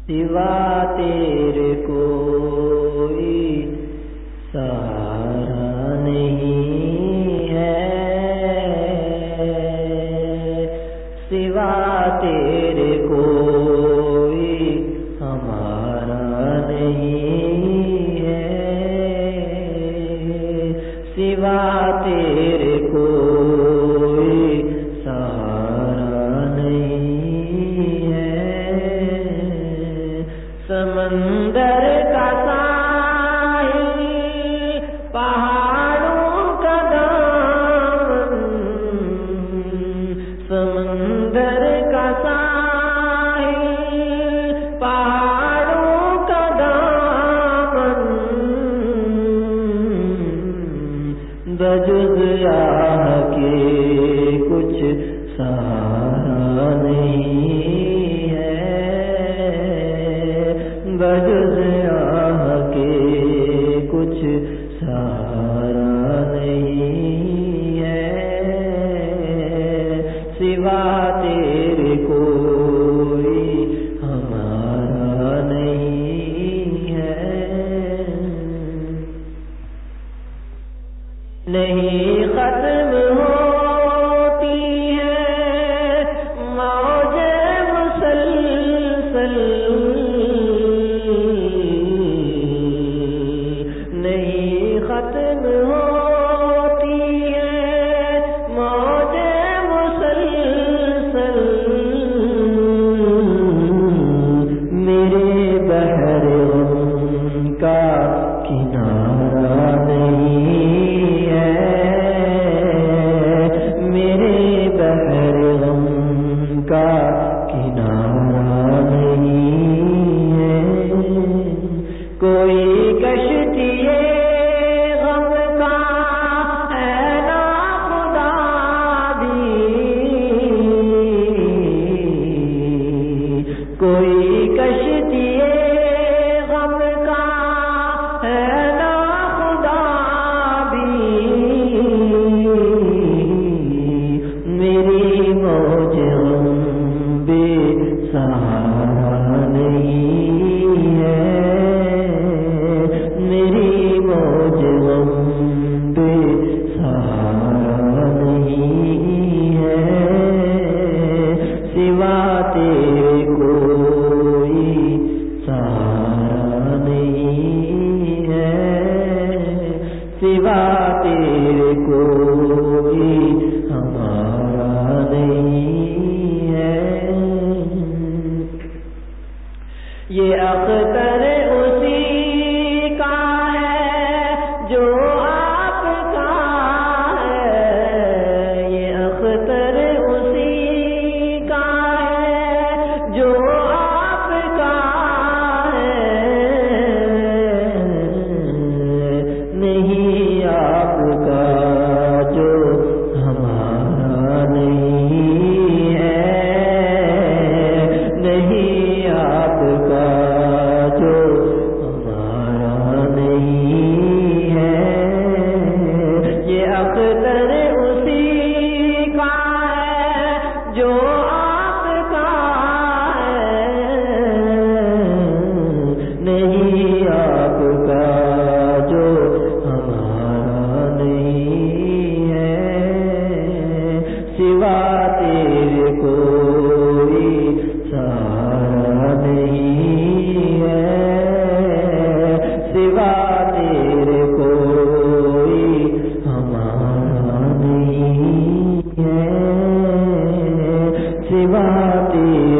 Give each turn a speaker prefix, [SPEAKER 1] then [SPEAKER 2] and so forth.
[SPEAKER 1] سوا تیرے کوئی سہارا نہیں ہے، سوا تیرے کوئی ہمارا نہیں ہے، سوا تیرے کوئی سہارا نہیں ہے، سمندر کا ساحل پہاڑوں کا دامن، سمندر کا ساحل پہاڑوں کا دامن، بجز آہ کے کچھ سہارا نہیں ہے، بجز آہ کے کچھ سہارا نہیں ہے، سوا تیرے کوئی ہمارا نہیں ہے، نہیں ختم ہوتی ہے موجیں مسلسل، نہیں ختم ہوتی ہے موجیں مسلسل، میرے بحر غم کا کنارہ نہیں ہے، میرے بحر غم کا کنارہ نہیں ہے، کوئی کشتی غم کا ہے نا خدا بھی، کوئی کشتی غم کا ہے نا خدا بھی، میری موج غم بے سہارا نہیں ہے، میری موج غم بے سہارا نہیں ہے، سوا تیرے کوئی سہارا نہیں ہے، سوا تیرے کوئی ہمارا نہیں ہے، یہ اختر اسی کا ہے جو آپ کا ہے، یہ اختر اسی کا ہے جو آپ کا ہے، نہیں آپ کا جو ہمارا نہیں ہے، نہیں آپ کا جو ہمارا نہیں ہے، یہ اختر اسی کا ہے جو آپ کا ہے، نہیں آپ کا جو ہمارا نہیں ہے، سوا تیرے کوئی سہارا نہیں ہے، سوا تیرے کوئی ہمارا نہیں ہے، سوا تیرے